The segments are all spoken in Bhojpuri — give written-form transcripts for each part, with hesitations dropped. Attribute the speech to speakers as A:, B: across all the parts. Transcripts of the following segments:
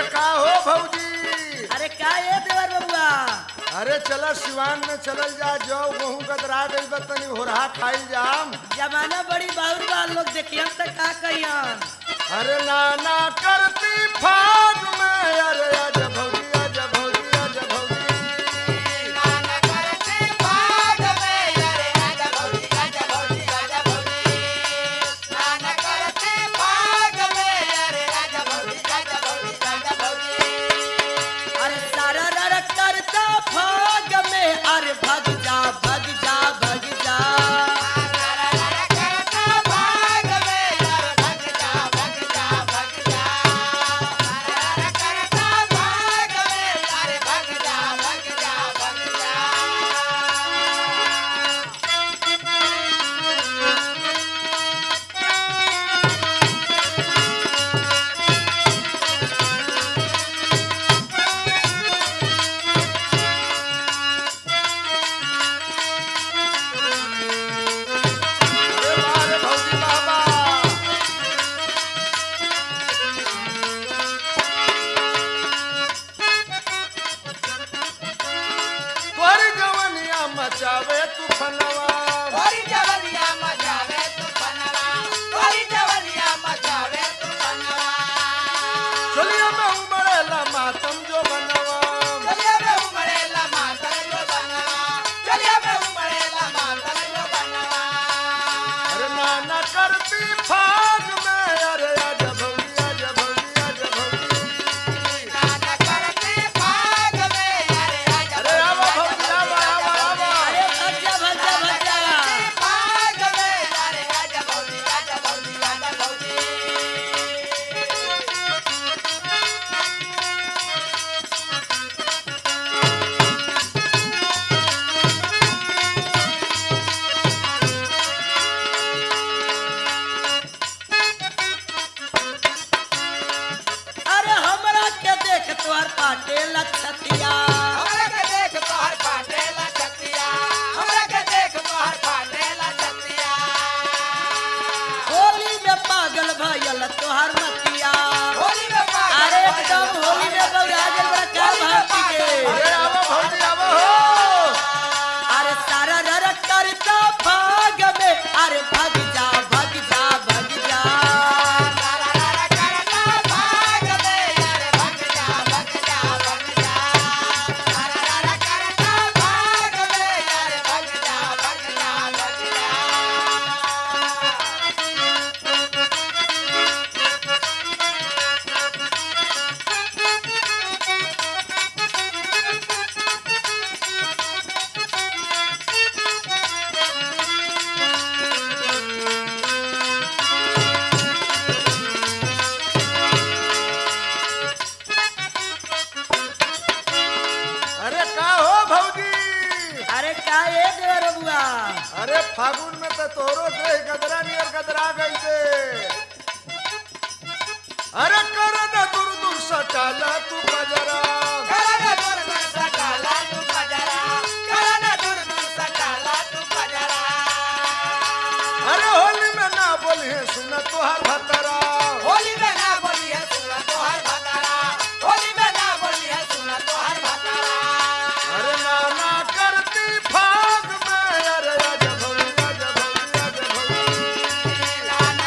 A: का हो भौजी?
B: अरे का ये देवर बबुआ?
A: अरे चला सिवान में चलल जा, जौ गेहूं गदरा गई बा, तनी होरहा खाइल जाम।
B: जमाना बड़ी बाउर बा, लोग देखियन त का कहियन।
A: अरे नाना करती फाग में, अरे आजा भौजी, आजा भौजी, आजा भौजी।
B: अरे सारा रर करता फाग में, अरे भग जा भग जा भग जा।
A: अरे वाह रे भौजी बाबा। तोरी जवनिया मचावे तूफानवा, चलिया में उमड़ेला मातम जो बनवा। अरे नाना करती फाग में, अरे आजा भौजी, आजा भौजी, आजा भौजी। अरे आवा भौजी, आवा, आवा, आवा।
B: अरे भग जा भग जा भग जा। अरे हमरा के देख तोहर पाटे लछतिया। होली में पागल भयल तोहर मतिया। अरे एकदम होली में बौरा गेल बड़ा का भांति के।
A: अरे आवा भौजी, आवा हो।
B: अरे सारा रर करता भाग में, अरे भग जा भग जा भग जा।
A: अरे का हो भौजी?
B: अरे का ये देवर बबुआ?
A: अरे फागुन में तो तोरो देह गदरा नियर गदरा गई से। अरे कर न दूर दूर सटाला तू गजरा। अरे होली में ना बोलिए सुन तोहार भतरा। अरे नाना करती फाग में, अरे आजा भौजी, आजा भौजी, आजा भौजी।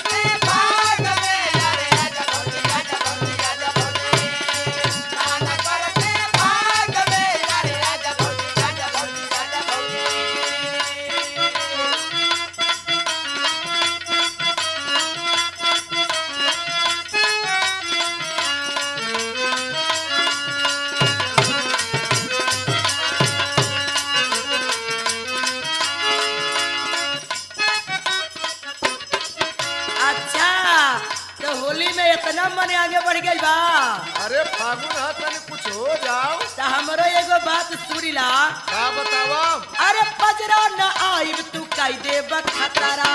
B: अच्छा तो होली में इतना मन आगे बढ़ गई बा।
A: अरे फागुन है, तनी कुछ हो जाओ।
B: तो हमरो एगो बात सुनी ला।
A: का बतावा?
B: अरे पजरा न आइब तू कई दे बखतरा।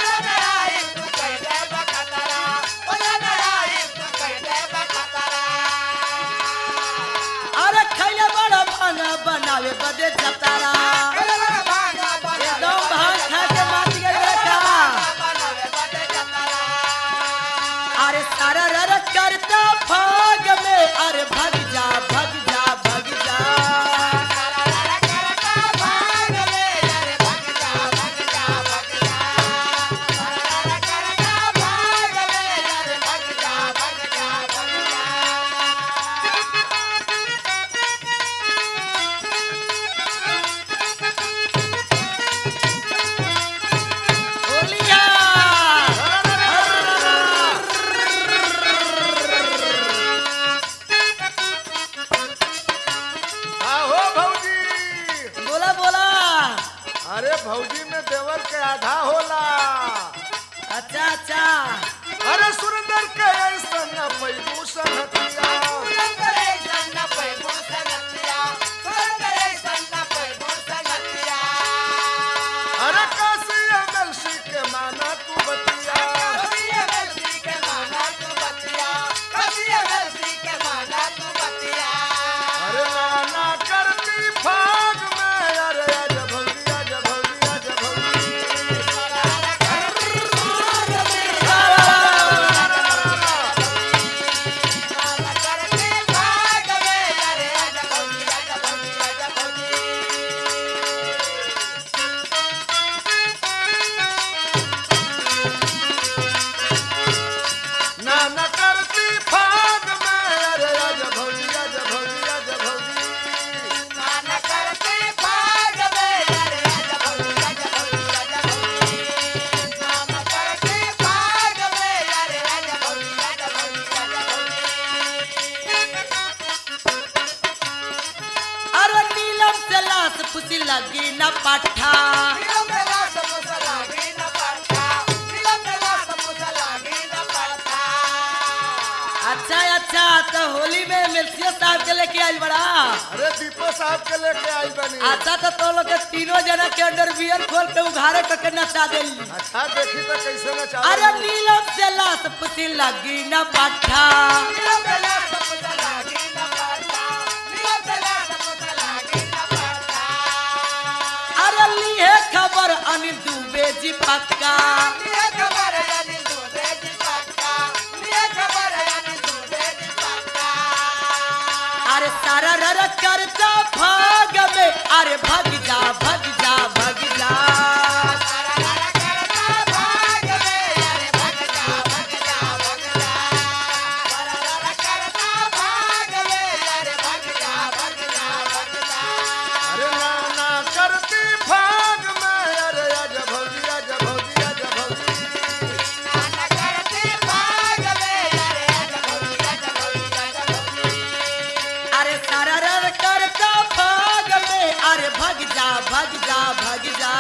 B: अरे खैले बड़ा भांगा बनावे बदे जतारा। एकदम भांग खा के मात गए का। अरे सारा रर करता फाग में,
A: भौजी में देवर के आधा होला।
B: अच्छा अच्छा
A: अरे सुरेंद्र के ऐसा न पैबू संगतिया। अरे काशी एमएलसी के माना तू बतिया। अरे नाना करती फाग में अरे आज भौजी आज भौजी आज भौजी। नाना करती फाग में अरे आज भौजी आज भौजी आज भौजी।
B: अरे नीलम से लाश खुशी लगी न पट्ठा। अच्छा अच्छा तो होली में मिर्चिया साहब के लेके आइल बड़ा।
A: अरे दीपो साहब के लेके आई बनी।
B: अच्छा तो तो लोग के तीनों जना के अंदर बियर खोल के उघारे करके नचा देली।
A: अच्छा देखी तो कैसे न चाह।
B: अरे नीलम से लाश खुशी लगी न पट्ठा। अरे लिए खबर अनिल दुबे जी पक्का। अरे सारा रर करता भाग में अरे भग जा भग जा भग जा।
A: अरे नाना करती फाग में अरे आज भौजी आज भौजी आज भौजी।
B: अरे सारा रर करता भाग में अरे भग जा भग जा भग जा।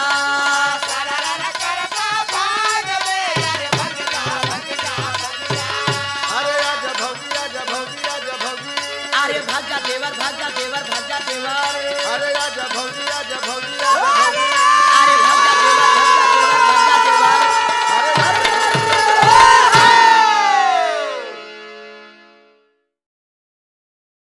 A: अरे आज भौजी आज भौजी आज भौजी।
B: अरे भग जा देवर भग जा देवर भग जा देवर।
A: अरे आज भौजी आज